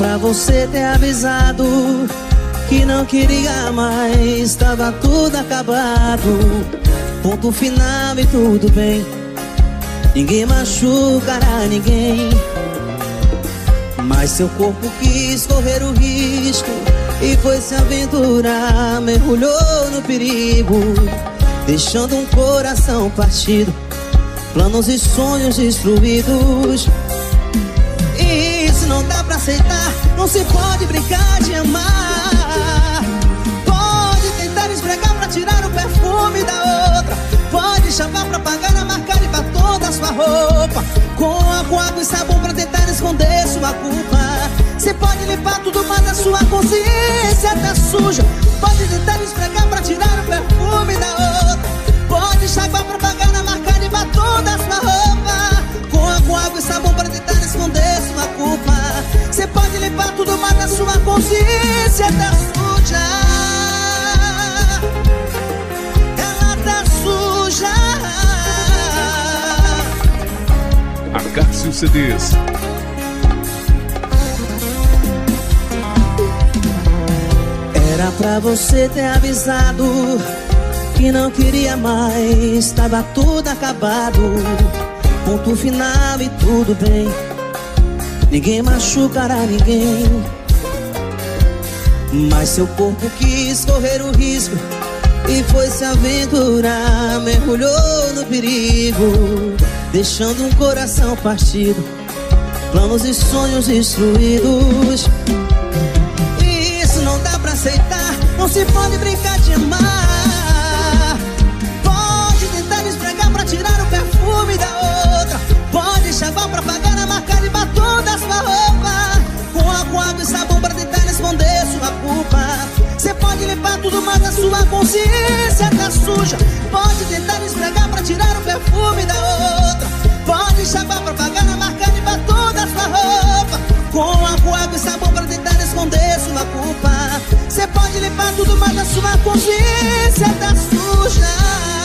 pra você ter avisado que não queria mais, tava tudo acabado. Ponto final e tudo bem, ninguém machucará ninguém. Mas seu corpo quis correr o risco e foi se aventurar, mergulhou no perigo, deixando um coração partido, planos e sonhos destruídos. Isso não dá pra aceitar, não se pode brincar de amar. Pode tentar esfregar pra tirar o perfume da outra, pode chamar pra pagar a marca de batom da sua roupa, com água e sabão pra tentar esconder sua culpa. Você pode limpar tudo, mas a sua consciência tá suja. Pode tentar esfregar pra tirar o perfume da outra, pode chamar pra pagar a marca de batom da sua roupa, com água e sabão pra tentar esconder sua culpa. Você pode limpar tudo, mas a sua consciência tá suja. Ela tá suja. Acácio CDs. Era pra você ter avisado que não queria mais, tava tudo acabado. Ponto final e tudo bem, ninguém machucará ninguém. Mas seu corpo quis correr o risco e foi se aventurar, mergulhou no perigo, deixando um coração partido, planos e sonhos destruídos. Isso não dá pra aceitar, não se pode brincar de amar. Pode tentar esfregar pra tirar o perfume da outra, pode chamar pra pagar a marca de batom da sua roupa, com água e sabão pra tentar esconder sua culpa. Você pode limpar tudo, mas a sua consciência tá suja. Pode tentar esfregar pra tirar o perfume da outra, pode chamar pra pagar a marca de batom da sua roupa, com água e sabão pra tentar esconder sua culpa. Você pode limpar tudo, mas a sua consciência tá suja.